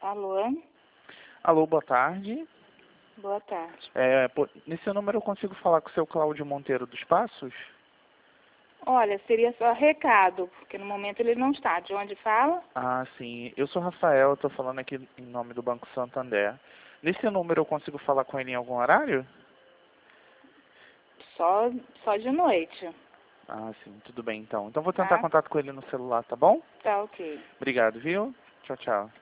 Alô? Alô, boa tarde. Boa tarde. Nesse número eu consigo falar com o seu Cláudio Monteiro dos Passos? Olha, seria só recado, porque no momento ele não está. De onde fala? Ah, sim. Eu sou Rafael, estou falando aqui em nome do Banco Santander. Nesse número eu consigo falar com ele em algum horário? Só de noite, Ah, sim. Tudo bem, então. Então vou tentar tá? contato com ele no celular, tá bom? Tá ok. Obrigado, viu? Tchau, tchau.